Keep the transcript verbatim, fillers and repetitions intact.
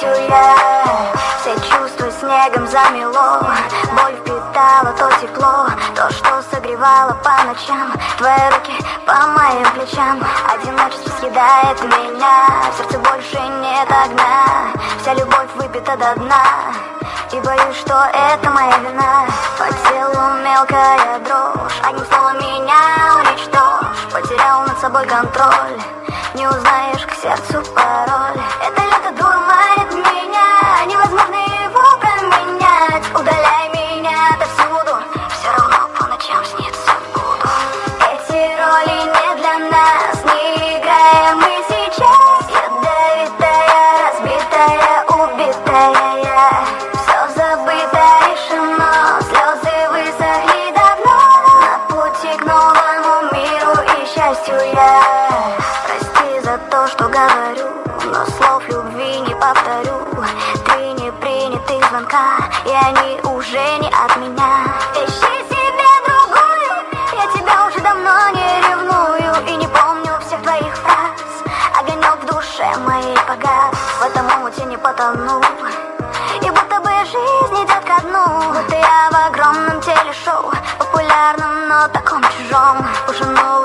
счастью я. Все чувства снегом замело, боль впитала то тепло, то, что согревало по ночам. Твои руки по моим плечам, одиночество съедает меня. В сердце больше нет огня, вся любовь выпита до дна. И боюсь, что это моя вина. По телу мелкая дрожь, одним словом меня уничтожь. Потерял над собой контроль, не узнаешь к сердцу пароль. Это лето дурманит меня, невозможно его променять. Удаляй меня отовсюду, все равно по ночам снится буду. Эти роли не для нас, не играем мы сейчас. Ядовитая, разбитая, убитая я. Все забыто, решено, слезы высохли давно. На пути к новому миру и счастью я. Прости за то, что говорю, но слов любви не повторю. Три непринятых звонка, и они уже не от меня. Ищи себе другую, я тебя уже давно не ревную. И не помню всех твоих фраз, огонек в душе моей погас. В этом омуте не потону, и будто бы жизнь идет ко дну. Будто я в огромном телешоу, популярном, но таком чужом. Уже новый